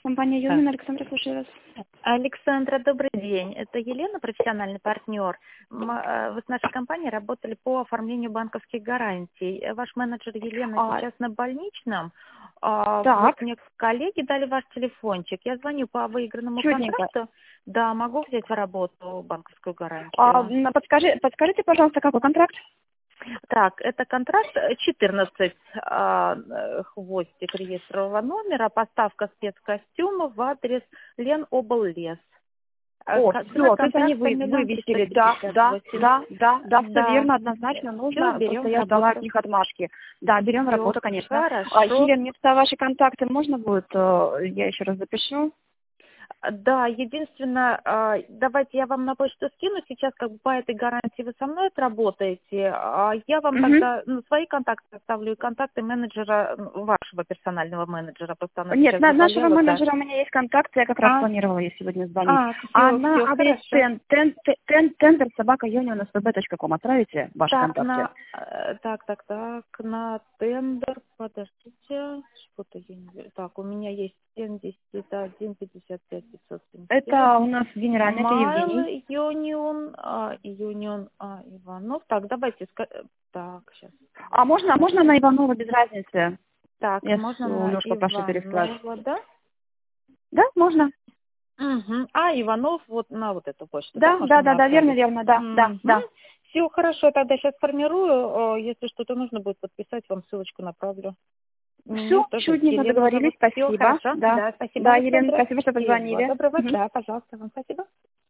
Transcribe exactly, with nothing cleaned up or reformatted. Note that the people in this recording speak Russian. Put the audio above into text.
Компания Так. Юнина, Александра, слушаю вас. Александра, добрый день. Это Елена, профессиональный партнер. М, э, Вы с нашей компанией работали по оформлению банковских гарантий. Э, Ваш менеджер Елена А, сейчас на больничном. А, Вот так, мне коллеги дали ваш телефончик. Я звоню по выигранному чудненько. контракту. Да, могу взять в работу банковскую А, гарантию. м, подскажи, подскажите, пожалуйста, какой контракт? Так, это контракт э, четырнадцать, а, э, хвостик реестрового номера, поставка спецкостюмов в адрес Лен Обллес. А, О, ка- Цена все, то есть они контракта вы, миллион триста вывесили. Да, пятьдесят да, восемь. да, да, да, все Да, верно, однозначно все, нужно. Просто берем в я ждала от работу. них отмашки. Да, берем в Все, работу, конечно. А, хорошо. Елена, мне туда ваши контакты можно будет? э, Я еще раз запишу. Да, единственное, а, давайте я вам на почту скину. Сейчас как бы по этой гарантии вы со мной отработаете. А я вам Угу. тогда ну, свои контакты оставлю и контакты менеджера, ну, вашего персонального менеджера. Просто она Нет, сейчас на нашего заболела, да. менеджера у меня есть контакт, я как раз А, планировала ей сегодня звонить. а, А все, на все, адрес хорошо. тен, тен, тен, тендер собака точка ком отправите ваши Так, контакты? на, э, так, так, так, на тендер, подождите, что-то я не вижу. Так, у меня есть семьдесят один пятьдесят пять пятьсот семьдесят пять. Это у нас генеральный, это Евгений. Майл Юнион, а, Юнион, а, Иванов. Так, давайте, ска- э, так, сейчас. А можно, можно на Иванова без разницы? Так, Я можно с- у на Лёшка прошу переслать. Иванова, да? Да, можно? Угу. А, Иванов вот на вот эту почту, да, Да, можно да, да, мне да, верно, отправить? верно, да, да, Угу. да. Все, хорошо, тогда сейчас формирую. э, Если что-то нужно будет подписать, вам ссылочку направлю. Меня Все, тоже чудненько Елена договорились, зовут. Все спасибо. хорошо. Да, Да, спасибо, да, Елена, Александра. спасибо, что Всего позвонили. доброго. Мгм. Да, пожалуйста, вам спасибо.